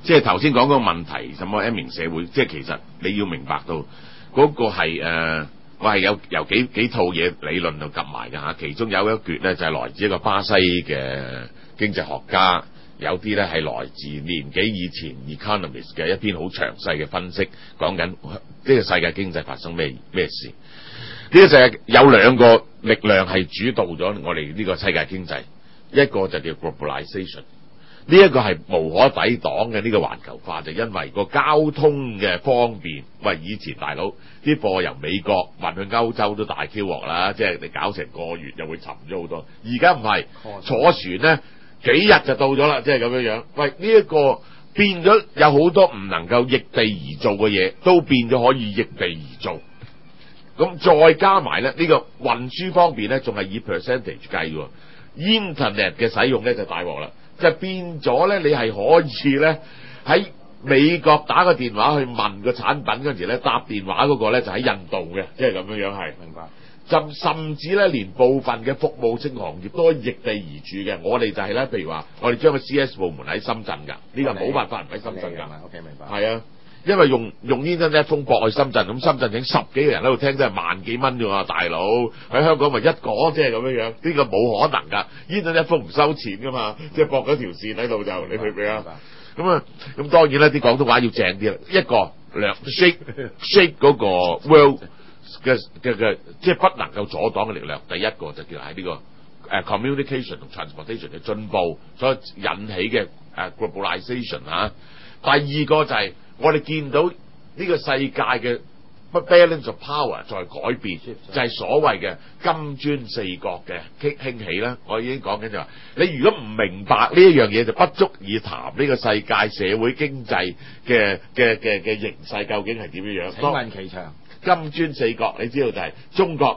即係頭先講嗰個問題，什麼一名社會，即係其實你要明白到嗰個係我係有幾套嘢理論度夾埋㗎嚇，其中有一橛咧就係來自一個巴西嘅經濟學家，有啲咧係來自年幾以前 Economist 嘅一篇好詳細嘅分析，講緊呢個世界經濟發生咩事。呢個世界有兩個力量係主導咗我哋呢個世界經濟，一個就叫 globalization。呢一個係無可抵擋嘅呢個環球化，就因為個交通嘅方便。喂，以前大佬啲貨由美國運去歐洲都大 Q 鑊啦，即係你搞成個月又會沉咗好多。而家唔係坐船咧幾日就到咗啦，即係咁樣樣。喂，呢一個變咗有好多唔能夠逆地而做嘅嘢，都變咗可以逆地而做。咁再加埋咧呢個運輸方面咧，仲係以 percentage 計喎。Internet 嘅使用咧就大鑊啦。就變咗咧，你係可以咧喺美國打個電話去問個產品嗰陣時咧，答電話嗰個咧就喺印度嘅，即係咁樣樣係。明白。甚至咧，連部分嘅服務性行業都可以逆地而處嘅。我哋就係咧，譬如話，我哋將個 CS 部門喺深圳㗎，呢個冇辦法唔喺深圳㗎。 OK， 明白。 係啊。因為用 Internet 風駁去深圳，咁深圳整10幾個人喺度聽，真係萬幾蚊啫喎，大佬喺香港咪一個，即係咁樣樣，呢個冇可能㗎。Internet 風唔收錢㗎嘛，即係駁咗條線喺度就，你明唔明啊？咁當然啦，啲廣東話要正啲啦，一個shake 嗰個 world 嘅即係不能夠阻擋嘅力量。第一個就叫係呢個communication 同 transportation 嘅進步所引起嘅globalization 嚇。第二個就係我哋見到呢個世界嘅 balance of power 在改變，就係所謂嘅金磚四國嘅興起啦。我已經講緊就話，你如果唔明白呢一樣嘢，就不足以談呢個世界社會經濟嘅形勢究竟係點樣樣。 請問其詳？ 金磚四國你知道就係中國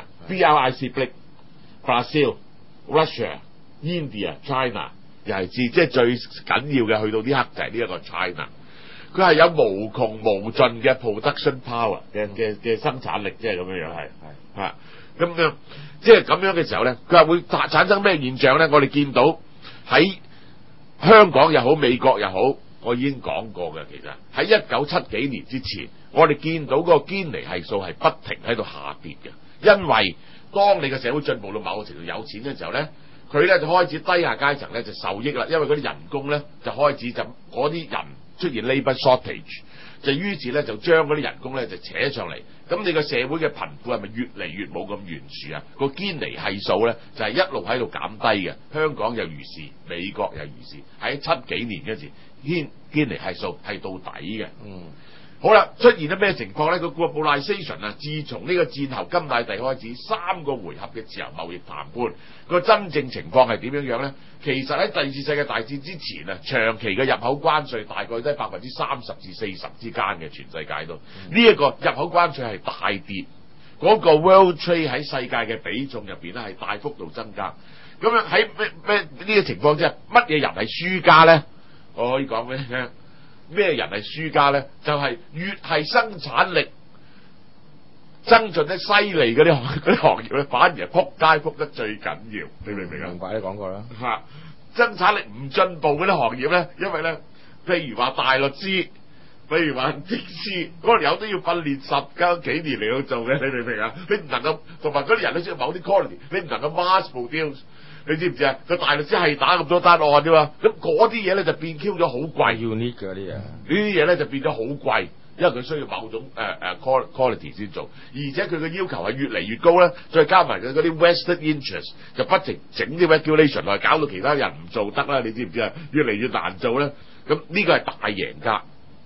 China、BRIC、Brazil、Russia、India、China， 又係即係最緊要嘅，去到呢刻就係呢一個 China。佢係有無窮無盡嘅 production power 嘅生產力，即係咁樣樣係嚇咁樣，即係咁樣嘅時候咧，佢係會產生咩現象咧？我哋見到喺香港又好，美國又好，我已經講過嘅。其實喺1970幾年之前，我哋見到個堅尼係數係不停喺度下跌嘅，因為當你嘅社會進步到某個程度有錢嘅時候咧，佢咧就開始低下階層咧就受益啦，因為嗰啲人工咧就開始就嗰啲人出現 labour shortage， 就於是咧就將嗰啲人工咧就扯上嚟，咁你個社會嘅貧富係咪越嚟越冇咁懸殊啊？個堅尼係數咧就係一路喺度減低嘅，香港又如是，美國又如是，喺70幾年嗰時堅尼係數係到底嘅。好啦，出現咗咩情況咧？個 globalization 啊，自從呢個戰後甘迺迪開始3個回合嘅自由貿易談判，個真正情況係點樣樣咧？其實喺第二次世界大戰之前啊，長期嘅入口關稅大概都係30%至40%之間嘅，全世界都呢一個入口關稅係大跌，嗰個 world trade 喺世界嘅比重入邊咧係大幅度增加。咁樣喺咩呢個情況之下，乜嘢人係輸家咧？我可以講俾你聽。咩人係輸家咧？就係越係生產力增進得犀利嗰啲行業咧，反而係撲街撲得最緊要。你明唔明啊？ 明白，你講過啦。 嚇，生產力唔進步嗰啲行業咧，因為咧，譬如話大律師，譬如話律師，嗰條友都要訓練10幾年嚟到做嘅。你明唔明啊？你唔能夠同埋嗰啲人都需要某啲 quality， 你唔能夠 mass produce。你知唔知啊？個大律師係打咁多單案啫嘛，咁嗰啲嘢咧就變 Q 咗好貴，要呢嘅啲嘢。呢啲嘢咧就變咗好貴，因為佢需要某種quality 先做，而且佢嘅要求係越嚟越高咧，再加埋佢嗰啲 vested interest 就不停整啲 regulation 嚟搞到其他人唔做得啦。你知唔知啊？越嚟越難做咧，咁呢個係大贏家。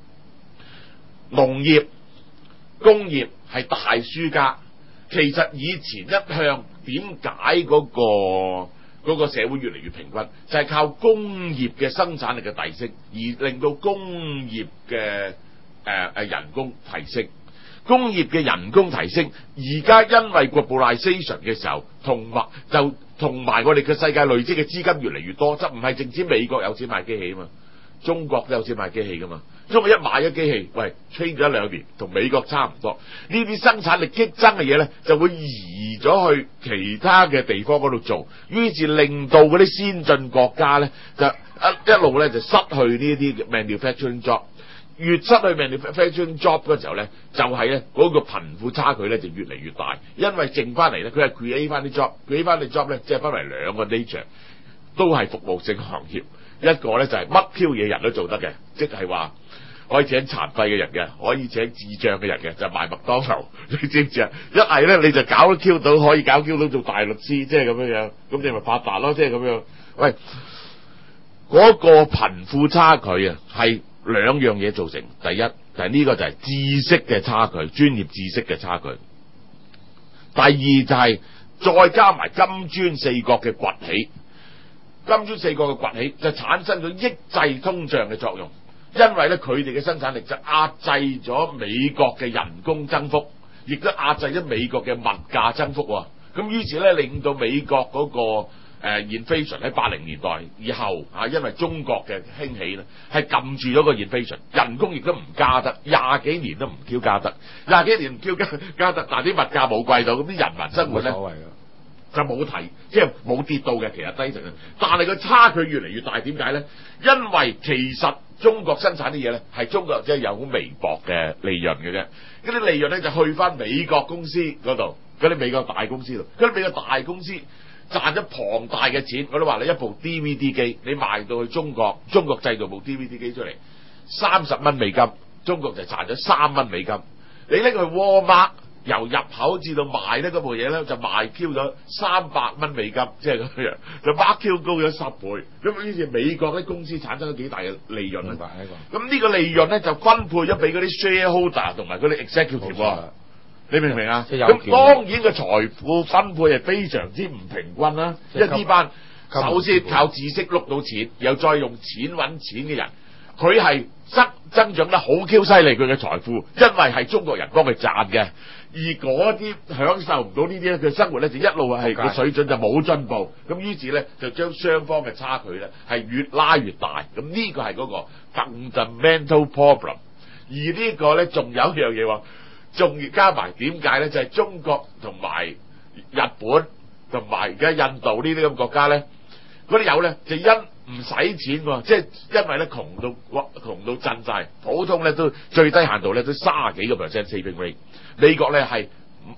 農業、工業係大輸家。其實以前一向點解嗰個社會越嚟越平均，就係靠工業嘅生產力嘅提升，而令到工業嘅人工提升。工業嘅人工提升，而家因為 globalization 嘅時候，同埋我哋嘅世界累積嘅資金越嚟越多，就唔係淨止美國有錢買機器啊嘛，中國都有錢買機器噶嘛。中國一買咗機器，喂 train 咗1-2年，同美國差唔多。呢啲生產力激增嘅嘢咧，就會移咗去其他嘅地方嗰度做，於是令到嗰啲先進國家咧就一路咧就失去呢啲 manufacturing job。越失去 manufacturing job 嗰時候咧，就係咧嗰個貧富差距咧就越嚟越大，因為剩翻嚟咧，佢係 create 翻啲 job，create 翻啲 job 咧，即係分為兩個 nature， 都係服務性行業。一個咧就係乜 Q 嘢人都做得嘅，即係話可以請殘廢嘅人嘅，可以請智障嘅人嘅，就賣麥當勞，你知唔知啊？一係咧你就搞 Q 到，可以搞 Q 到做大律師，即係咁樣樣，咁你咪發達咯，即係咁樣。喂，嗰個貧富差距啊，係兩樣嘢造成。第一就係呢個就係知識嘅差距，專業知識嘅差距。第二就係再加埋金磚四國嘅崛起，金磚四國嘅崛起就產生咗抑制通脹嘅作用，因為咧佢哋嘅生產力就壓制咗美國嘅人工增幅，亦都壓制咗美國嘅物價增幅。咁於是咧令到美國嗰個inflation 喺80年代以後因為中國嘅興起咧，係撳住咗個 inflation， 人工亦都唔加得，20幾年都唔 Q 加得，20幾年唔 Q 加得，但係啲物價冇貴到，咁啲人民生活咧就冇提，即係冇跌到嘅，其實低成，但係個差距越嚟越大。點解咧？因為其實中國生產啲嘢咧，係中國即係有好微薄嘅利潤嘅啫，嗰啲利潤咧就去翻美國公司嗰度，嗰啲美國大公司度，嗰啲美國大公司賺咗龐大嘅錢。我都話你一部 DVD 機，你賣到去中國，中國製造部 DVD 機出嚟，30蚊美金，中國就賺咗3蚊美金。你拎去 Walmart，由入口至到賣呢嗰部嘢咧，就賣 Q 咗300蚊美金，即係咁樣，就 mark Q 高咗10倍。咁於是美國啲公司產生咗幾大嘅利潤啊！咁呢個利潤咧就分配咗俾嗰啲 shareholder 同埋嗰啲 executive。你明唔明啊？咁當然個財富分配係非常之唔平均啦。因為呢班首先靠知識碌到錢，又再用錢揾錢嘅人，佢係增長得好 Q 犀利，佢嘅財富，因為係中國人幫佢賺嘅。而嗰啲享受唔到呢啲咧，佢生活咧就一路係個水準就冇進步。咁於是咧就將雙方嘅差距咧係越拉越大。咁呢個係嗰個 fundamental problem。而呢個咧仲有一樣嘢喎。仲要加埋點解咧？就係中國同埋日本同埋而家印度呢啲咁國家咧，嗰啲友咧就因唔使錢喎，即係因為咧窮到震晒，普通咧都最低限度咧都30幾個 percent saving rate， 美國咧係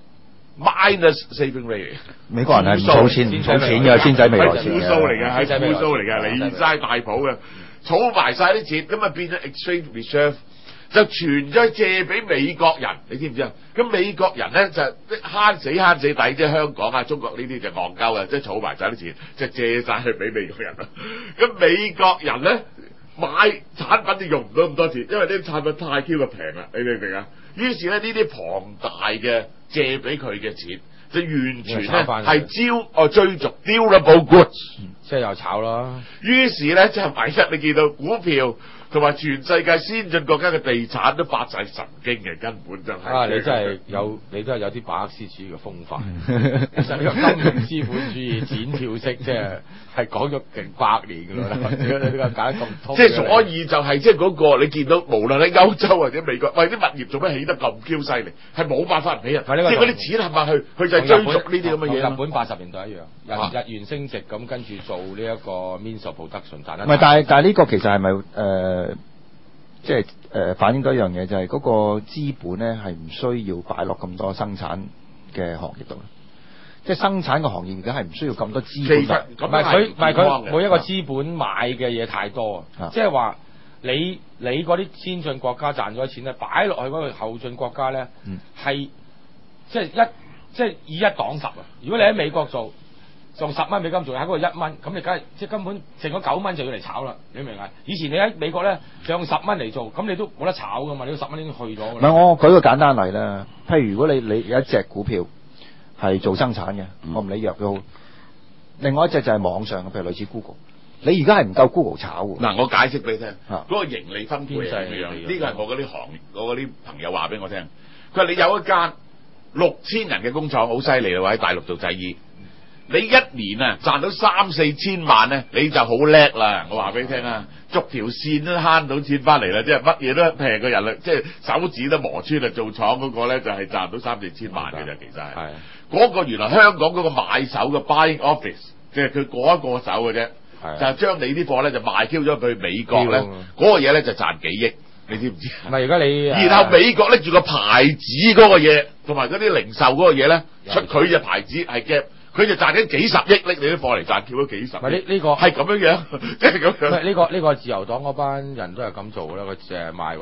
minus saving rate。美國人係唔儲錢嘅，先使未來錢嘅，係負數嚟嘅，係負數嚟嘅，離晒大譜嘅，儲埋晒啲錢，咁啊變咗 exchange reserve。就傳咗借俾美國人，你知唔知啊？咁美國人咧就慳死抵，即係香港啊、中國呢啲就戇鳩啊，即係儲埋晒啲錢，即係借晒去俾美國人啦。咁美國人咧買產品就用唔到咁多錢，因為啲產品太 Q 嘅平啦，你明唔明啊？於是咧呢啲龐大嘅借俾佢嘅錢，就完全咧係追逐 durable goods， 即係又炒啦。 於是咧即係唯一你見到股票。同埋全世界先進國家嘅地產都發晒神經嘅，根本就係。 你真係有，你都係有啲馬克思主義嘅風範。其實呢個金融資本主義剪票式，即係講咗勁100年㗎啦。你呢個解得咁通。 即係所以就係即係嗰個你見到，無論喺歐洲或者美國，喂啲物業做咩起得咁 Q 犀利，係冇辦法唔起人。即係嗰啲錢係咪去就係追逐呢啲咁嘅嘢？ 日本80年代一樣，日元升值咁，跟住做呢一個 means of production賺得。 唔係，但係呢個其實係咪即係反映到一樣嘢，就係嗰個資本咧係唔需要擺落咁多生產嘅行業度。即係生產嘅行業而家係唔需要咁多資本。其實唔係佢每一個資本買嘅嘢太多啊！即係話你嗰啲先進國家賺咗錢咧，擺落去嗰個後進國家咧，係即係以一擋十啊！如果你喺美國做10蚊美金做喺嗰個1蚊，咁你梗係即係根本剩咗9蚊就要嚟炒啦，你明唔明啊？以前你喺美國咧就用10蚊嚟做，咁你都冇得炒噶嘛，你10蚊已經去咗㗎啦。 唔係，我舉個簡單例啦，譬如如果你有一隻股票係做生產嘅，我唔理藥都好，另外一隻就係網上嘅，譬如類似 Google， 你而家係唔夠 Google 炒喎。 嗱，我解釋俾你聽，嗰個盈利分配係點樣？呢個係我嗰啲朋友話俾我聽，佢話你有一間6000人嘅工廠好犀利喎，喺大陸做製衣。你一年啊賺到3-4千萬咧，你就好叻啦！我話俾你聽啊，逐條線都慳到錢翻嚟啦，即係乜嘢都平過人啦，即係手指都磨穿啦。做廠嗰個咧就係賺到3-4千萬嘅啫，其實係嗰個原來香港嗰個買手嘅 buying office，即係佢嗰一個手嘅啫。 就係將你啲貨咧就賣 Q 咗去美國咧，嗰個嘢咧就賺幾億，你知唔知？ 唔係而家你， 然後美國拎住個牌子嗰個嘢，同埋嗰啲零售嗰個嘢咧，出佢隻牌子係 Gap。佢就賺緊幾十億，拎你啲貨嚟賺 Q 咗幾十億。 呢個係咁樣，即係咁樣。 呢個自由黨嗰班人都係咁做啦，佢淨係賣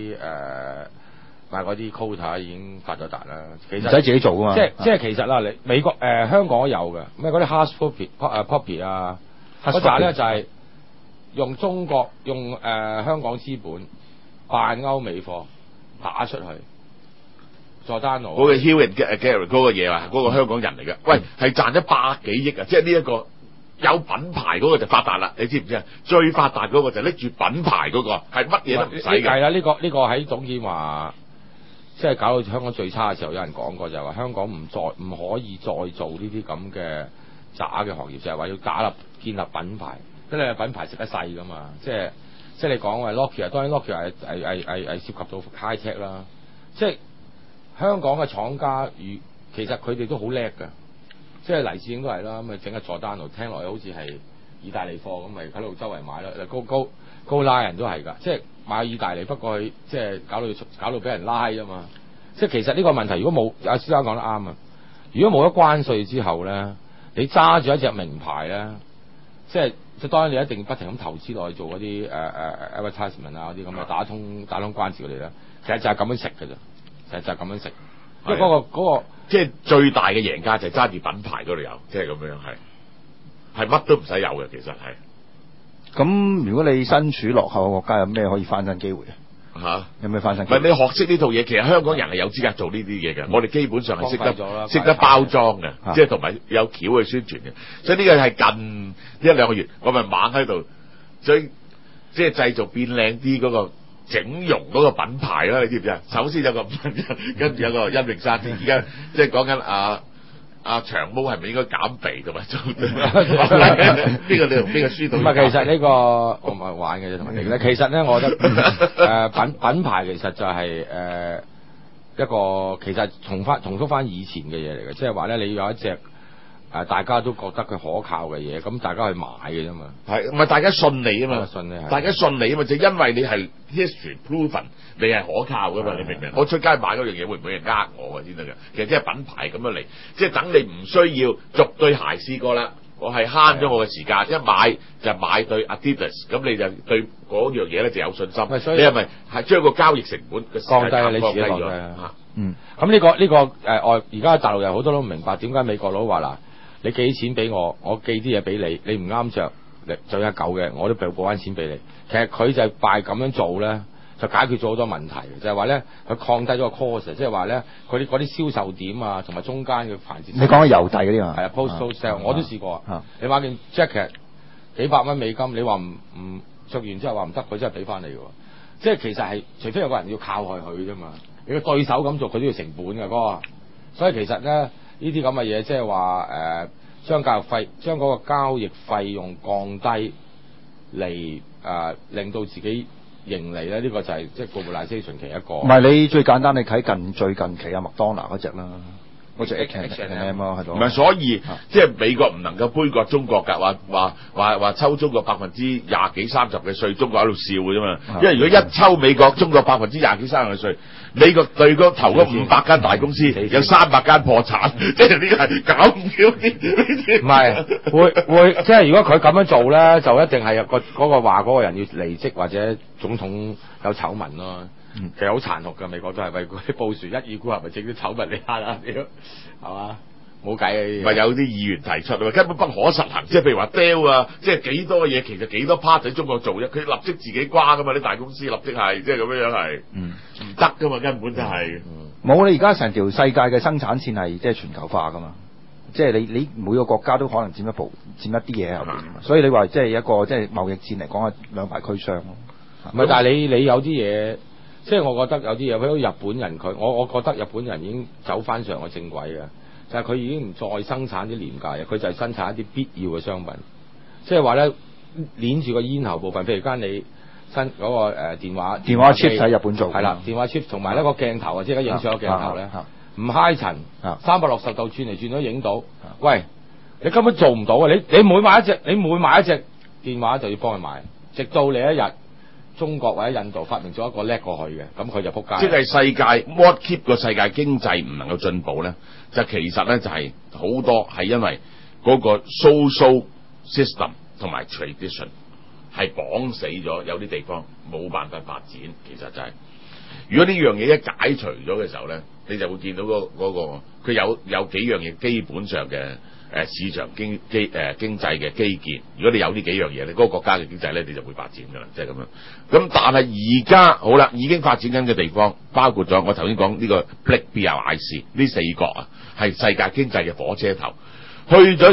嗰啲 quota 已經發咗達啦。其實唔使自己做㗎嘛。 即係其實啦，你美國香港都有嘅，咩嗰啲 hush puppy 啊，嗰扎咧就係用中國香港資本扮歐美貨打出去。佐丹奴嗰個 Hugh and Gary 嗰個嘢啊，嗰個香港人嚟嘅，喂係賺咗100幾億啊！即係呢一個有品牌嗰個就發達啦，你知唔知啊？最發達嗰個就拎住品牌嗰個，係乜嘢都唔使嘅。 係啦，呢個喺董建華即係搞到香港最差嘅時候，有人講過就係話香港唔可以再做呢啲咁嘅渣嘅行業，就係話要建立品牌，因為品牌食得細噶嘛。即係你講話 Nokia， 當然 Nokia 係涉及到 high tech 啦，即係。香港嘅廠家其實佢哋都好叻㗎，即係黎智英都係啦，咁咪整個佐丹奴，聽落去好似係意大利貨咁，咪喺度周圍買咯。高拉人都係㗎，即係買意大利，不過佢即係搞到俾人拉啫嘛。即係其實呢個問題，如果冇阿先生講得啱啊，如果冇咗關稅之後咧，你揸住一隻名牌咧，即係當然你一定不停咁投資落去做嗰啲advertisement 啊嗰啲咁嘅打通關節佢哋咧，其實就係咁樣食㗎咋。就係咁樣食，因為嗰個即係最大嘅贏家就係揸住品牌嗰度有，即係咁樣係乜都唔使有嘅，其實係。 咁如果你身處落後嘅國家，有咩可以翻身機會啊？有咩翻身機會？ 唔係你學識呢套嘢，其實香港人係有資格做呢啲嘢嘅。我哋基本上係識得包裝嘅，即係同埋有橋去宣傳嘅。所以呢個係近1-2個月，我咪猛喺度，所以即係製造變靚啲嗰個。整容嗰個品牌啦，你知唔知啊？首先有個跟住有個陰明山，而家即係講緊阿長毛係咪應該減肥同埋做？呢個你同邊個輸到？ 唔係，其實呢個我唔係玩嘅啫，同埋其實咧，我覺得品牌其實就係一個其實重複翻以前嘅嘢嚟嘅，即係話咧，你有一隻。大家都覺得佢可靠嘅嘢，咁大家去買嘅啫嘛。係，唔係大家信你啊嘛？大家信你啊嘛，就因為你係 history proven， 你係可靠噶嘛？你明唔明？我出街買嗰樣嘢會唔會人呃我先得㗎？其實即係品牌咁樣嚟，即係等你唔需要逐對鞋試過啦。我係慳咗我嘅時間，一買就買對 Adidas， 咁你就對嗰樣嘢咧就有信心。你係咪係將個交易成本降低？你自己降低啊？咁呢個而家大陸人好多都唔明白點解美國佬話嗱。你寄錢俾我，我寄啲嘢俾你，你唔啱着，就一嚿嘅，我都補翻錢俾你。其實佢就係拜咁樣做咧，就解決咗好多問題。就係話咧，佢降低咗個 cost， 即係話咧，佢啲銷售點啊，同埋中間嘅環節。你講緊郵遞嗰啲啊？係啊 ，postal sale，我都試過。你買件 jacket 幾百蚊美金，你話唔着完之後話唔得，佢真係俾翻你嘅。即係其實係，除非有個人要靠害佢啫嘛。你個對手咁做，佢都要成本嘅嗰個。所以其實咧。呢啲咁嘅嘢，即係話將嗰個交易費用降低嚟令到自己盈利咧，呢個就係即係 globalization 其一個。唔係你最簡單，你睇最近期啊麥當勞嗰隻啦，嗰隻 H&M 咯喺度。 唔係，所以即係美國唔能夠杯葛中國㗎，話抽中國20%幾30%嘅稅，中國喺度笑嘅啫嘛。因為如果一抽美國中國20%幾30%嘅稅。美國對頭嗰500間大公司有300間破產，即係呢個係搞唔掂啲。 唔係會即係如果佢咁樣做咧，就一定係嗰個話嗰個人要離職或者總統有醜聞咯。其實好殘酷㗎，美國都係為嗰啲布殊一意孤行，咪整啲醜聞嚟嚇啦，屌係嘛？冇計嘅。唔係有啲議員提出啊，根本不可實行。即係譬如話 Dell 啊，即係幾多嘢其實幾多 part 喺中國做啫，佢立即自己瓜㗎嘛，啲大公司立即係即係咁樣係。唔得㗎嘛，根本就係。 冇，你而家成條世界嘅生產線係即係全球化㗎嘛，即係你每個國家都可能佔一啲嘢喺入邊，所以你話即係一個即係貿易戰嚟講係兩敗俱傷咯。 唔係，但係你有啲嘢，即係我覺得有啲嘢，譬如日本人我覺得日本人已經走翻上個正軌嘅。就係佢已經唔再生產啲廉價嘢，佢就係生產一啲必要嘅商品。即係話咧，捏住個咽喉部分，譬如間你新嗰個電話 chip 喺日本做， 係啦，電話 chip 同埋呢個鏡頭啊，即係而家影相個鏡頭咧，唔揩塵，360度轉嚟轉都影到。喂，你根本做唔到啊！你每買一隻電話就要幫佢買，直到你一日中國或者印度發明咗一個叻過去嘅，咁佢就撲街。 即係世界 what keep 個世界經濟唔能夠進步咧，就其實咧就係好多係因為嗰個 social system 同埋 tradition 係綁死咗，有啲地方冇辦法發展。其實就係、如果呢樣嘢一解除咗嘅時候咧，你就會見到嗰個佢有幾樣嘢基本上嘅市場經濟嘅基建。如果你有呢幾樣嘢咧，嗰個國家嘅經濟咧你就會發展㗎啦，即係咁樣。咁但係而家好啦，已經發展緊嘅地方包括咗我頭先講呢個 BRIC 呢4國啊，係世界經濟嘅火車頭。去到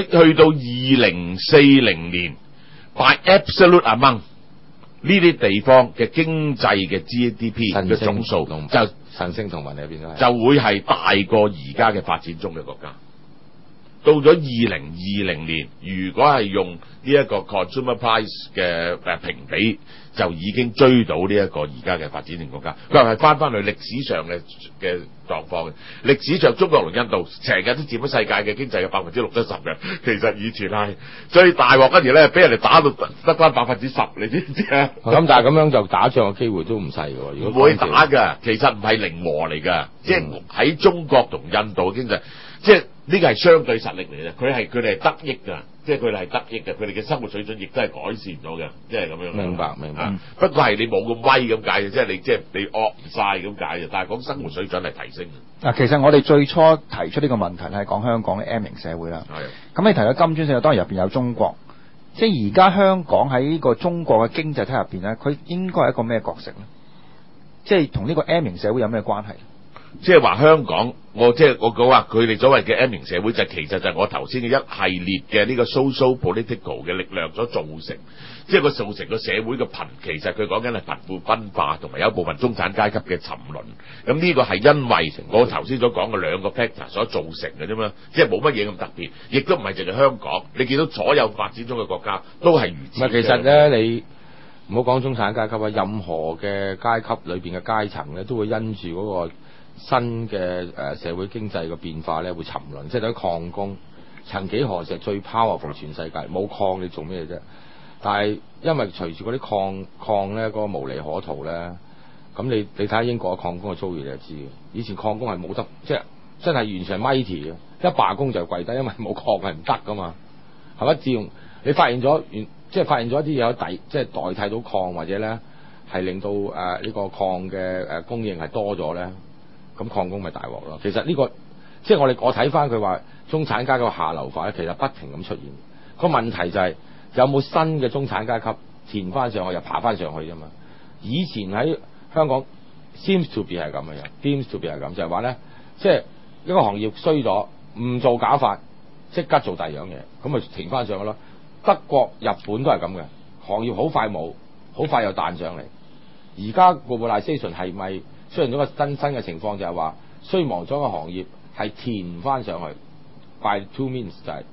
2040年 by absolute amount 呢啲地方嘅經濟嘅 GDP 嘅總數就神聖同盟裏邊都就會係大過而家嘅發展中嘅國家。到咗2020年，如果係用呢一個 consumer price 嘅評比，就已經追到呢一個而家嘅發展型國家。佢係翻去歷史上嘅狀況嘅。歷史上中國同印度成日都佔咗世界嘅經濟嘅60%-70%嘅。其實以前係最大鑊，跟住咧俾人哋打到得翻10%，你知唔知啊？ 咁但係咁樣就打仗嘅機會都唔細嘅喎。如果唔會打㗎，其實唔係零和嚟㗎，即係喺中國同印度嘅經濟，即係呢個係相對實力嚟嘅，佢哋係得益㗎，即係佢哋係得益嘅，佢哋嘅生活水準亦都係改善咗嘅，即係咁樣。 明白。 不過係你冇咁威咁解嘅，即係你惡唔晒咁解嘅，但係講生活水準係提升嘅。 嗱，其實我哋最初提出呢個問題係講香港嘅 M 型社會啦。係。咁你提到金磚社會，當然入邊有中國，即係而家香港喺呢個中國嘅經濟體入邊咧，佢應該係一個咩角色咧？即係同呢個 M 型社會有咩關係？ 即係話香港，我講話佢哋所謂嘅 M 型社會就其實就係我頭先嘅一系列嘅呢個 social political 嘅力量所造成，即係個造成個社會嘅貧，其實佢講緊係貧富分化同埋有部分中產階級嘅沉淪。咁呢個係因為我頭先所講嘅兩個 factor 所造成嘅啫嘛，即係冇乜嘢咁特別，亦都唔係淨係香港。你見到所有發展中嘅國家都係如此。 其實咧你唔好講中產階級啊，任何嘅階級裏邊嘅階層咧，都會因住嗰個新嘅社會經濟嘅變化咧，會沉淪。即係等於礦工，曾幾何時最 powerful 全世界，冇礦你做咩啫？但係因為隨住嗰啲礦咧嗰個無利可圖咧，咁你睇下英國嘅礦工嘅遭遇你就知嘅。以前礦工係冇得，即係真係完全係 mighty 嘅，一罷工就跪低，因為冇礦係唔得噶嘛，係咪？自從你發現咗即係發現咗一啲嘢即係代替到礦，或者咧係令到呢個礦嘅供應係多咗咧。咁礦工咪大鑊咯。其實呢個即係我睇翻佢話中產階級下流化咧，其實不停咁出現。個問題就係有冇新嘅中產階級填翻上去又爬翻上去啫嘛。以前喺香港 seems to be 係咁嘅樣，seems to be 係咁，就係話咧，即係一個行業衰咗，唔做假髮，即刻做第二樣嘢，咁咪填翻上去咯。德國、日本都係咁嘅，行業好快冇，好快又彈上嚟。而家 globalization 係咪出現咗個新嘅情況，就係話衰亡咗嘅行業係填翻上去 by two means， 就係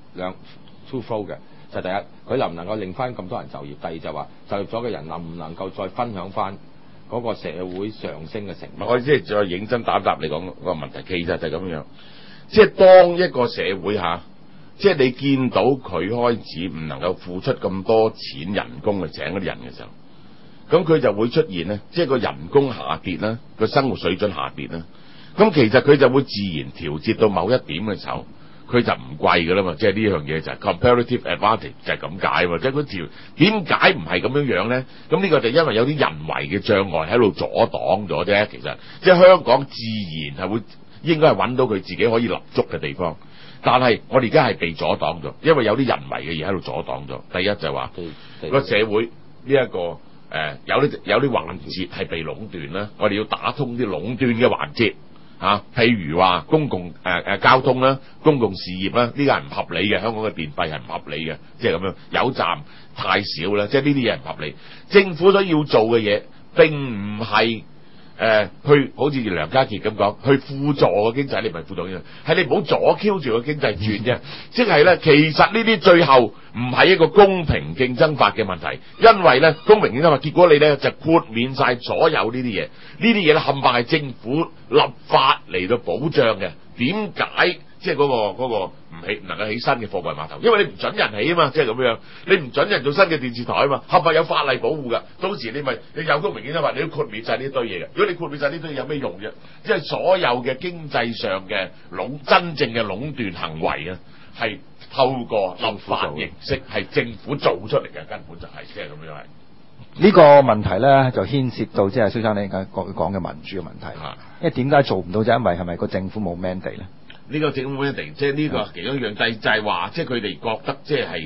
two flow 嘅，就係第一佢能唔能夠令翻咁多人就業，第二就係話就業咗嘅人能唔能夠再分享翻嗰個社會上升嘅成果。 我即係再認真答你講個問題，其實就係咁樣，即係當一個社會即係你見到佢開始唔能夠付出咁多錢人工去請嗰啲人嘅時候，咁佢就會出現咧，即係個人工下跌啦，個生活水準下跌啦。咁其實佢就會自然調節到某一點嘅時候，佢就唔貴㗎啦嘛。即係呢樣嘢就係 comparative advantage 就係咁解喎。即係嗰條點解唔係咁樣樣咧？咁呢個就因為有啲人為嘅障礙喺度阻擋咗啫。其實即係香港自然係會應該係揾到佢自己可以立足嘅地方，但係我哋而家係被阻擋咗，因為有啲人為嘅嘢喺度阻擋咗。第一就係話個社會呢一個。有啲環節係被壟斷啦，我哋要打通啲壟斷嘅環節譬如話公共交通啦、公共事業啦，呢個係唔合理嘅。香港嘅電費係唔合理嘅，即係咁樣有站太少啦，即係呢啲嘢唔合理。政府所要做嘅嘢並唔係去好似梁家傑咁講，去輔助個經濟，你唔係輔助經濟，係你唔好阻 Q 住個經濟轉啫。即係咧，其實呢啲最後唔係一個公平競爭法嘅問題，因為咧公平競爭法，結果你咧就豁免晒所有呢啲嘢，呢啲嘢咧冚唪唥係政府立法嚟到保障嘅。點解即係嗰個唔能夠起新嘅貨櫃碼頭，因為你唔準人起啊嘛，即係咁樣，你唔準人做新嘅電視台啊嘛，係咪有法例保護㗎？到時你有都明顯都話你都豁免晒呢堆嘢嘅，如果你豁免晒呢堆嘢有咩用啫？即係所有嘅經濟上嘅真正嘅壟斷行為啊，係透過立法形式係政府做出嚟嘅，根本就係即係咁樣係。 呢個問題咧就牽涉到即係蕭生你而家講嘅民主嘅問題，因為點解做唔到就因為係咪個政府冇 mandate 咧？ 呢個政府 mandate 即係呢個其中一樣就係話，即係佢哋覺得即係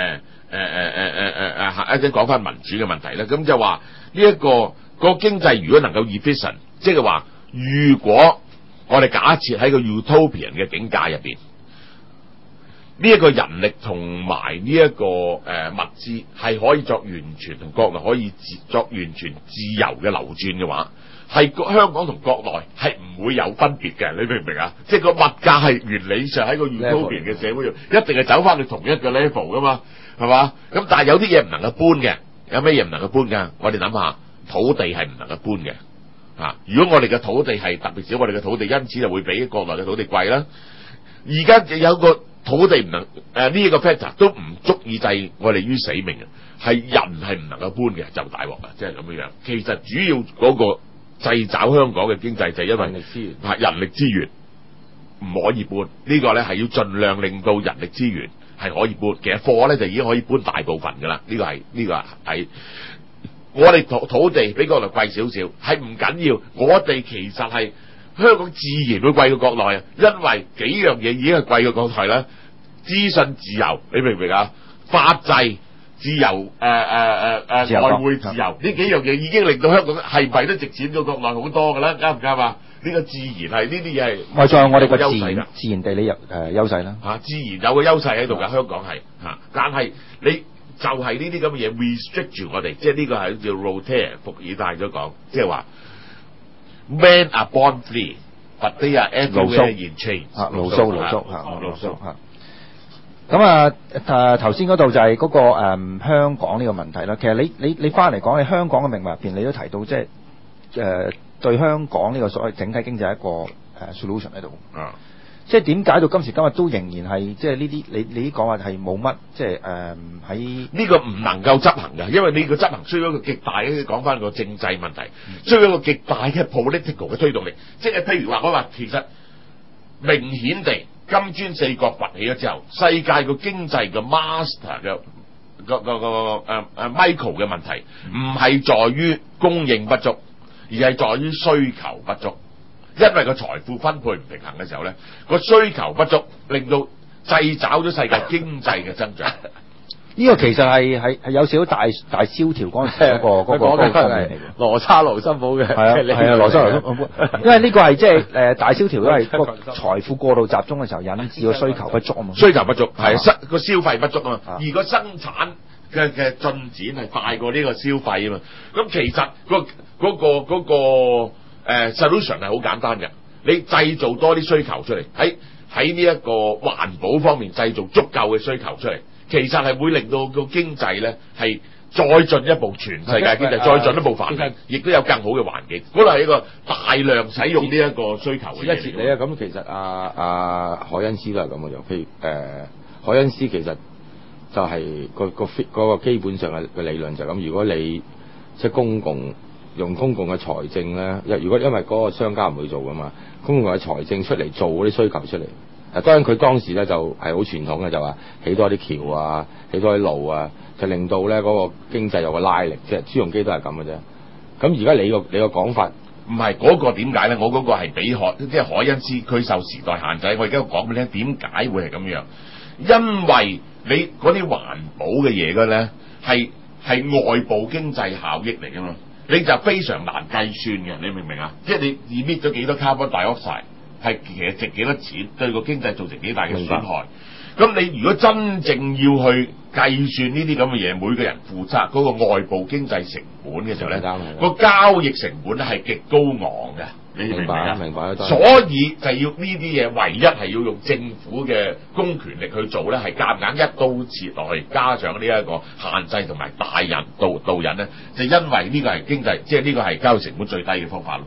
一陣講翻民主嘅問題咧，咁就話呢一個經濟如果能夠 efficient， 即係話如果我哋假設喺個 utopian 嘅境界入邊。呢一個人力同埋呢一個物資係可以作完全同國內可以作完全自由嘅流轉嘅話，係香港同國內係唔會有分別嘅，你明唔明啊？即係個物價係原理上喺個 utopian 嘅社會度，一定係走翻去同一個 level 噶嘛，係嘛？咁但係有啲嘢唔能夠搬嘅，有咩嘢唔能夠搬㗎？我哋諗下，土地係唔能夠搬嘅。如果我哋嘅土地係特別少，我哋嘅土地因此就會比國內嘅土地貴啦。而家有個土地唔能呢一個 factor 都唔足以制我哋於死命嘅，係人係唔能夠搬嘅，就大鑊啦，即係咁樣。其實主要嗰個掣肘香港嘅經濟就係因為人力資源唔可以搬，呢個咧係要盡量令到人力資源係可以搬。其實貨咧就已經可以搬大部分噶啦，呢個係我哋土地比國內貴少少係唔緊要，我哋其實係。香港自然會貴過國內啊，因為幾樣嘢已經係貴過國內啦。資訊自由，你明唔明啊？法制自由，外匯自由，呢幾樣嘢已經令到香港係咪都值錢過國內好多㗎啦？啱唔啱啊？呢個自然係呢啲嘢係。咪再我哋個自然地理優勢啦。自然有個優勢喺度㗎，香港係但係你就係呢啲咁嘅嘢 restrict 住我哋，即係呢個係叫 Voltaire 伏爾泰所講，即係話。Men are born free, but they are everywhere in chains。 盧蘇咁頭先嗰度就係嗰個香港呢個問題啦。其實你翻嚟講，你香港嘅命脈入邊，你都提到即係對香港呢個所謂整體經濟一個solution 喺度。即係點解到今時今日都仍然係即係呢啲你講話係冇乜即係喺呢個唔能夠執行嘅，因為呢個執行需要一個極大嘅講翻個政制問題，需要一個極大嘅 political 嘅推動力。即係譬如話我話其實明顯地金磚四國崛起咗之後，世界個經濟嘅 master 嘅Michael 嘅問題唔係在於供應不足，而係在於需求不足。因為個財富分配唔平衡嘅時候咧，個需求不足，令到掣肘咗世界經濟嘅增長。 呢個其實係有少少大蕭條嗰陣時嗰個方面嚟嘅， 羅差盧森堡嘅係羅差盧森堡，因為呢個係即係大蕭條都係個財富過度集中嘅時候引致個需求不足啊嘛。 需求不足係個消費不足啊嘛，而個生產嘅進展係快過呢個消費啊嘛。咁其實嗰個solution 係好簡單嘅，你製造多啲需求出嚟，喺呢一個環保方面製造足夠嘅需求出嚟，其實係會令到個經濟咧係再進一步，全世界經濟再進一步繁榮，亦都有更好嘅環境。嗰度係一個大量使用呢一個需求嘅嘢。 一節你啊，咁其實海恩斯都係咁嘅樣，譬如海恩斯其實就係個基本上嘅理論就係咁。如果你即係用公共嘅財政咧，如果因為嗰個商家唔會做噶嘛，公共嘅財政出嚟做嗰啲需求出嚟。當然佢當時咧就係好傳統嘅，就話起多啲橋啊，起多啲路啊，就令到咧嗰個經濟有個拉力。即係朱鎔基都係咁嘅啫。咁而家你個講法唔係嗰個點解咧？我嗰個係比即係海恩斯佢受時代限制。我而家講俾你聽，點解會係咁樣？因為你嗰啲環保嘅嘢嘅咧係外部經濟效益嚟㗎嘛。你就非常難計算嘅，你明唔明啊？即係你搣咗幾多 carbon dioxide，係其實值幾多錢，對個經濟造成幾大嘅損害。咁你如果真正要去計算呢啲咁嘅嘢，每個人負責嗰個外部經濟成本嘅時候咧，個交易成本咧係極高昂嘅。你明唔明啊？ 明白。 所以就要呢啲嘢，唯一係要用政府嘅公權力去做咧，係夾硬一刀切落去，加上呢一個限制同埋大人導引咧，就因為呢個係經濟，即係呢個係交易成本最低嘅方法咯。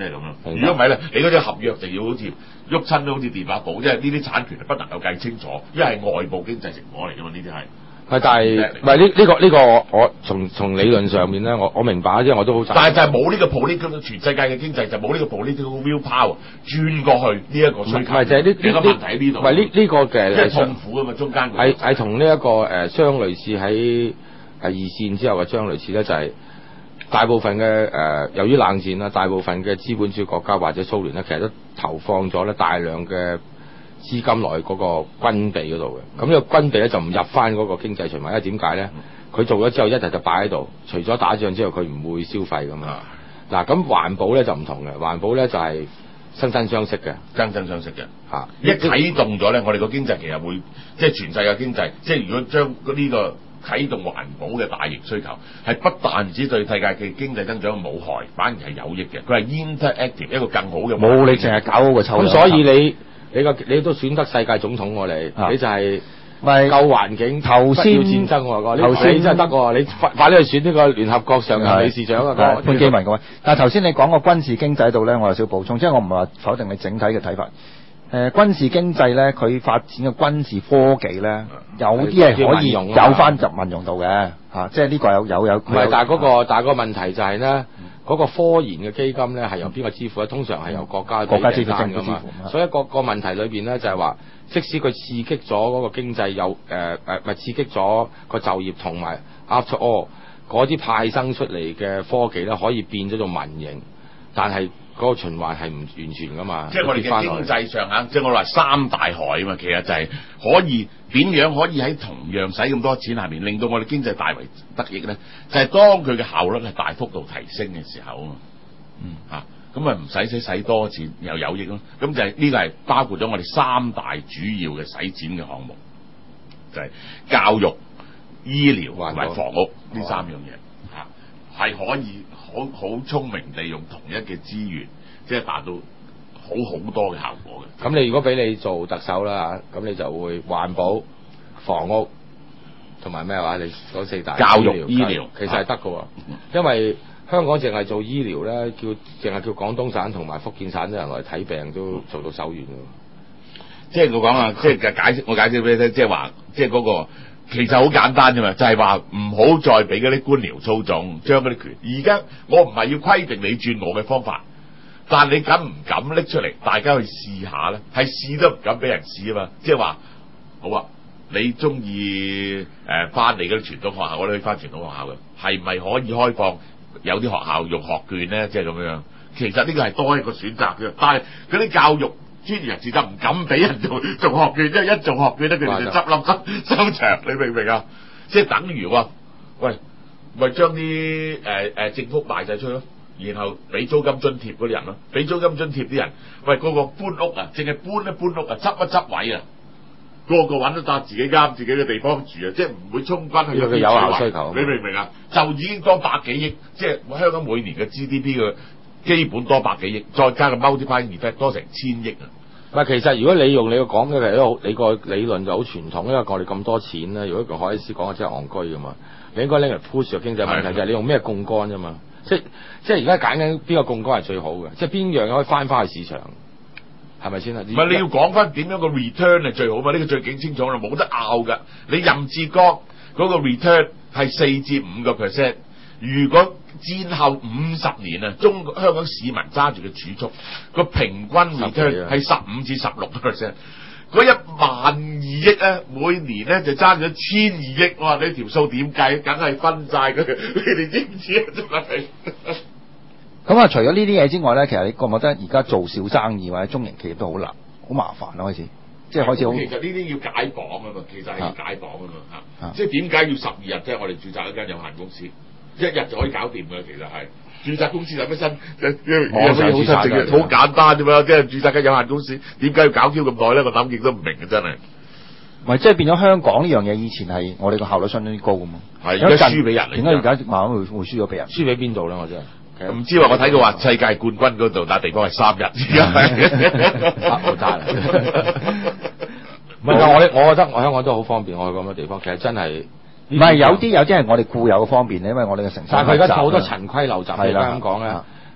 即係咁樣。如果唔係咧，你嗰啲合約就要好似喐親都好似電話簿，即係呢啲產權係不能夠計清楚，因為係外部經濟成果嚟㗎嘛，呢啲係。 但係唔係呢個我從理論上面咧，我明白，即係我都好。 但係就係冇呢個 political， 全世界嘅經濟就冇呢個 political will power 轉過去呢一個需求。唔係就係呢個問題喺呢度。唔係呢個嘅係痛苦㗎嘛，中間係同呢一個相類似喺二戰之後嘅相類似咧，就係大部分嘅由於冷戰啦，大部分嘅資本主義國家或者蘇聯咧，其實都投放咗咧大量嘅資金落去嗰個軍備嗰度嘅，咁呢個軍備咧就唔入翻嗰個經濟循環，因為點解咧？佢做咗之後一日就擺喺度，除咗打仗之後佢唔會消費噶嘛。嗱，咁環保咧就唔同嘅，環保咧就係生生相識嘅，生生相識嘅嚇。一啟動咗咧，我哋個經濟其實會即係全世界經濟，即係如果將呢個啟動環保嘅大型需求，係不但止對世界嘅經濟增長冇害，反而係有益嘅。佢係 interactive 一個更好嘅。冇你淨係搞好個抽。咁所以你都選得世界總統喎，你就係救環境，頭先要戰爭喎，頭先真係得喎，你快啲去選呢個聯合國常任理事長啊， 潘基文嗰位。但係頭先你講個軍事經濟度咧，我有少少補充，即係我唔係話否定你整體嘅睇法。軍事經濟咧，佢發展嘅軍事科技咧，有啲係可以有翻入民用度嘅嚇，即係呢個有。唔係，但係個問題就係咧。嗰個科研嘅基金咧係由邊個支付咧？通常係由國家支付㗎嘛。所以個問題裏邊咧就係話，即使佢刺激咗嗰個經濟刺激咗個就業同埋 after all 嗰啲派生出嚟嘅科技咧，可以變咗做民營，但係嗰個循環係唔完全㗎嘛。即係我哋嘅經濟上嚇，即係我話三大害啊嘛，其實就係可以點樣可以喺同樣使咁多錢下面，令到我哋經濟大為得益咧？就係當佢嘅效率係大幅度提升嘅時候啊嘛。咁啊唔使多錢又有益咯。咁就係呢個係包括咗我哋三大主要嘅使錢嘅項目，就係教育、醫療同埋房屋呢三樣嘢嚇，係可以好聰明地用同一嘅資源，即係達到好多嘅效果嘅。咁你如果俾你做特首啦，咁你就會環保、房屋同埋咩話？你嗰四大教育、醫療其實係得㗎喎，因為香港淨係做醫療咧，淨係叫廣東省同埋福建省啲人來睇病都做到手軟㗎。即係我講啊，即係我解釋俾你聽，即係話，即係嗰個其實好簡單啫嘛，就係話唔好再俾嗰啲官僚操縱，將嗰啲權。而家我唔係要規定你轉我嘅方法。但你敢唔敢拎出嚟，大家去試下咧？係試都唔敢俾人試啊嘛！即係話，好啊，你中意翻嚟嗰啲傳統學校，我哋可以翻傳統學校嘅，係咪可以開放有啲學校用學券咧？即係咁樣。其實呢個係多一個選擇嘅，但係嗰啲教育專業人士就唔敢俾人做學券，因為一做學券咧，佢哋就執笠收場，你明唔明啊？即係等於話，喂，咪將啲政府賣晒出去咯。然後俾租金津貼嗰啲人咯，俾租金津貼啲人，喂，個搬屋啊，淨係搬一搬屋啊，執一執位啊，個揾得笪自己間自己嘅地方住啊，即係唔會衝軍去有效需求，你明唔明啊？就已經多百幾億，即係香港每年嘅 GDP 嘅基本多百幾億，再加個 multiplying effect 多成1000億啊！唔係，其實如果你用你個講嘅係都好，你個理論就好傳統，因為我哋咁多錢咧，如果個海斯講嘅真係戇居噶嘛，你應該拎嚟 push 個經濟問題就係你用咩槓桿啫嘛。即係而家揀緊邊個槓桿係最好嘅，即係邊樣可以翻去市場，係咪先啊？唔係你要講翻點樣個 return 係最好嘛？呢個最緊清楚啦，冇得拗㗎。你任志剛嗰個 return 係4至5%，如果戰後50年啊，香港市民揸住嘅儲蓄個平均 return 係15至16%。嗰12000億咧，每年咧就爭咗1200億，哇！你條數點計？梗係分晒佢，你哋知唔知啊？真係。咁啊，除咗呢啲嘢之外咧，其實你覺唔覺得而家做小生意或者中型企業都好難，好麻煩啦？開始，即係開始好。其實呢啲要解綁啊嘛，其實係要解綁啊嘛嚇。即係點解要12日？即係我哋註冊一間有限公司，1日就可以搞掂㗎。其實係。註冊公司有咩新？好簡單啫嘛，即係註冊間有限公司，點解要搞 Q 咁耐咧？我諗極都唔明嘅，真係。唔係，即係變咗香港呢樣嘢，以前係我哋個效率相當之高㗎嘛。係，而家輸俾人。點解而家慢慢會輸咗俾人？輸俾邊度咧？我真係唔知喎。我睇到話世界冠軍嗰度打地方係3日，而家係好渣啦。唔係，我覺得我香港都好方便，我去咁嘅地方，其實真係。唔係有啲係我哋固有嘅方便，因為我哋嘅城市。但係佢而家好多陳規陋習，你而家咁講咧，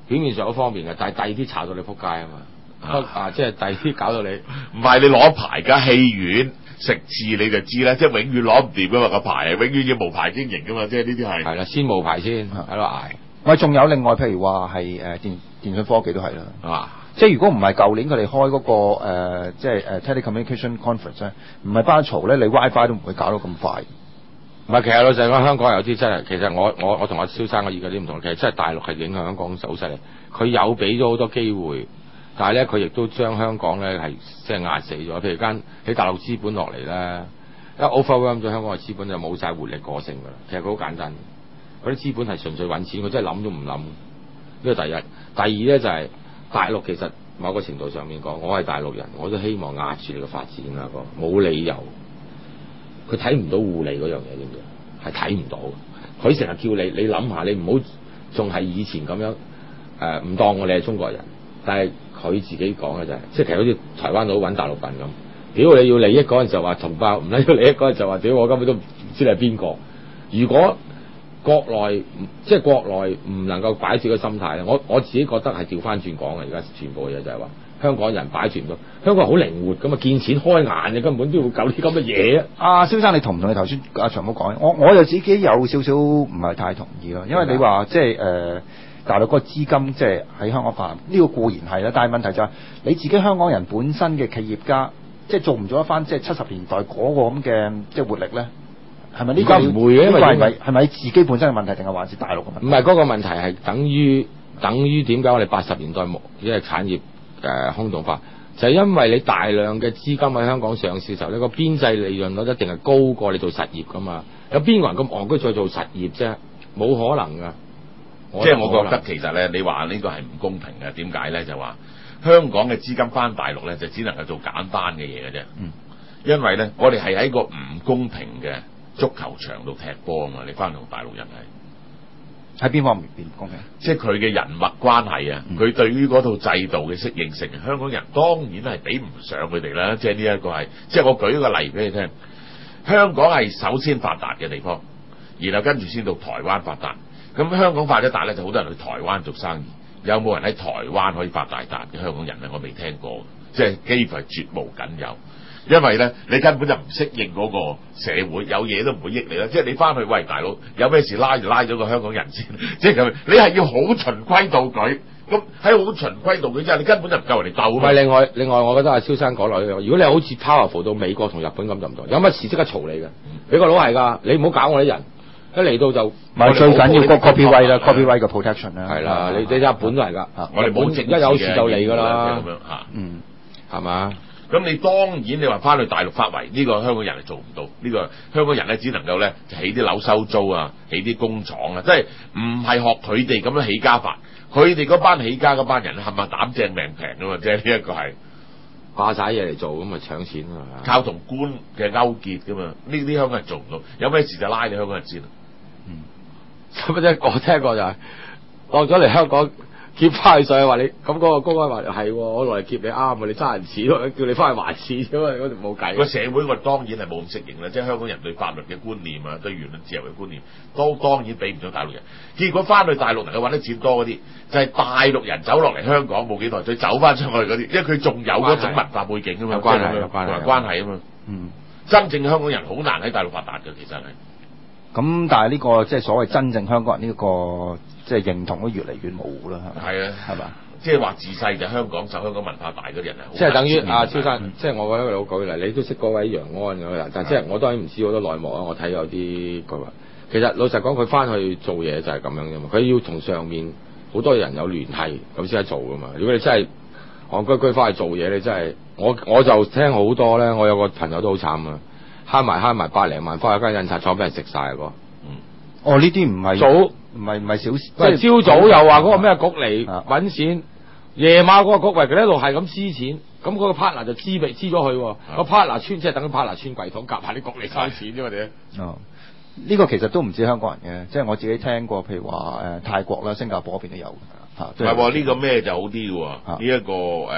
表面上好方便嘅，但係第二啲查到你撲街啊嘛，即係第二啲搞到你， 唔係你攞牌㗎，戲院食肆你就知啦，即係永遠攞唔掂㗎嘛個牌，永遠要無牌經營㗎嘛，即係呢啲係。 係啦，先無牌先喺度捱。 喂，仲有另外譬如話係電訊科技都係啦，即係如果唔係舊年佢哋開嗰個即係telecommunication conference 咧，唔係班嘈咧，你 WiFi 都唔會搞到咁快。 唔係，其實老實講，香港有啲真係，其實我同阿蕭生嘅意見啲唔同，其實真係大陸係影響香港走勢嚟，佢有俾咗好多機會，但係咧佢亦都將香港咧係即係壓死咗。譬如間喺大陸資本落嚟咧，一 overwhelm 咗香港嘅資本就冇晒活力個性㗎啦。其實佢好簡單，嗰啲資本係純粹揾錢，佢真係諗都唔諗。呢個第一，第二咧就係大陸其實某個程度上面講，我係大陸人，我都希望壓住你嘅發展啊，冇理由。佢睇唔到互利嗰樣嘢，點解？係睇唔到。佢成日叫你諗下，你唔好仲係以前咁樣唔當我哋係中國人。但係佢自己講嘅就係，即係其實好似台灣佬揾大陸笨咁。屌你要利益嗰陣就話同胞，唔係要利益嗰陣就話屌我根本都唔知你係邊個。如果國內即係國內唔能夠擺脫個心態咧，我自己覺得係調翻轉講嘅。而家全部嘅嘢就係話。香港人擺脫唔到，香港人好靈活咁啊，見錢開眼嘅，根本都要搞啲咁嘅嘢啊！ 阿蕭生，你同唔同意頭先阿長毛講？我就自己有少少唔係太同意咯，因為你話即係大陸嗰個資金即係喺香港發行，呢個固然係啦，但係問題就係你自己香港人本身嘅企業家，即係做唔做得翻即係70年代嗰個咁嘅即係活力咧？係咪呢個唔會嘅？因為係咪自己本身嘅問題，定係還是大陸嘅問題？ 唔係嗰個問題係等於點解我哋80年代冇因為產業空洞化，就係因為你大量嘅資金喺香港上市嘅時候，呢個邊際利潤率一定係高過你做實業噶嘛。有邊個人咁戇居再做實業啫？冇可能噶。 即係我覺得其實咧，你話呢個係唔公平嘅。點解咧？就話香港嘅資金翻大陸咧，就只能夠做簡單嘅嘢嘅啫。因為咧，我哋係喺個唔公平嘅足球場度踢波啊嘛。你翻同大陸人係。喺邊方面唔公平？即係佢嘅人脈關係啊，佢對於嗰套制度嘅適應性，香港人當然係比唔上佢哋啦。即係呢一個係，即係我舉一個例俾你聽，香港係首先發達嘅地方，然後跟住先到台灣發達。咁香港發咗達咧，就好多人去台灣做生意。有冇人喺台灣可以發大達嘅香港人咧？我未聽過，即係幾乎係絕無僅有。因為咧，你根本就唔適應嗰個社會，有嘢都唔會益你啦。即係你翻去，喂大佬，有咩事拉咗個香港人先，即係咁。你係要好循規蹈矩，咁喺好循規蹈矩之下，你根本就唔夠人哋鬥。唔係另外，我覺得阿蕭生講落去，如果你好似 powerful 到美國同日本咁就唔同，有乜事即刻嘈你嘅。美國佬係㗎，你唔好搞我啲人，一嚟到就咪最緊要個 copyright 啦 ，copyright 嘅 protection 啦。 係啦，你日本都係㗎， 我哋冇一有事就嚟㗎啦， 咁樣嚇， 係嘛？ 咁你當然你話翻去大陸發圍，呢個香港人係做唔到。呢個香港人咧只能夠咧就起啲樓收租啊，起啲工廠啊，即係唔係學佢哋咁樣起家法。佢哋嗰班起家嗰班人係咪膽正命平㗎嘛？即係呢一個係霸晒嘢嚟做，咁咪搶錢啊！ 靠同官嘅勾結㗎嘛？呢啲香港人做唔到，有咩事就拉你香港人先。 咁即係我聽過就係落咗嚟香港。劫翻去上去話你，咁嗰個公安話係，我落嚟劫你啱啊！你揸人錢，叫你翻去還錢啫嘛，嗰條冇計。個社會我當然係冇咁適應啦，即係香港人對法律嘅觀念啊，對言論自由嘅觀念，都當然比唔上大陸人。結果翻去大陸能夠揾得錢多嗰啲，就係大陸人走落嚟香港冇幾耐，再走翻出去嗰啲，因為佢仲有嗰種文化背景啊嘛，有關係啊嘛。真正香港人好難喺大陸發達嘅，其實係。咁但係呢個即係所謂真正香港人呢個。即係認同都越嚟越模糊啦， 係啊， 係嘛？ 即係話自細就香港受香港文化大嗰啲人係， 即係等於阿蕭生，即係我覺得佢好舉例，你都識嗰位楊安嗰個人，但係即係我當然唔知好多內幕啊，我睇有啲佢話，其實老實講，佢翻去做嘢就係咁樣啫嘛，佢要同上面好多人有聯繫咁先得做噶嘛。如果你真係戇居居翻去做嘢，你真係我就聽好多咧，我有個朋友都好慘啊，慳埋百零萬翻去間印刷廠俾人食晒個。 哦，呢啲唔係早， 唔係小事， 即係朝早又話嗰個咩局嚟揾錢，夜晚嗰個局為佢一路係咁黐錢，咁嗰個 partner 就黐咗佢，個 partner 穿即係等於 partner 穿櫃桶夾下啲局嚟收錢啫嘛哋。 哦，呢個其實都唔止香港人嘅，即係我自己聽過，譬如話泰國啦、新加坡嗰邊都有嚇。 係喎，呢個咩就好啲嘅喎，呢一個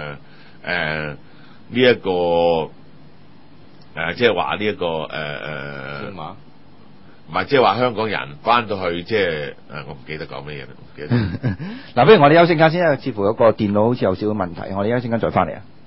呢一個即係話呢一個唔係即係話香港人翻到去即係我唔記得講咩嘢啦，唔記得。 嗱，不如我哋休息間先，似乎有個電腦好似有少少問題，我哋休息間再翻嚟啊。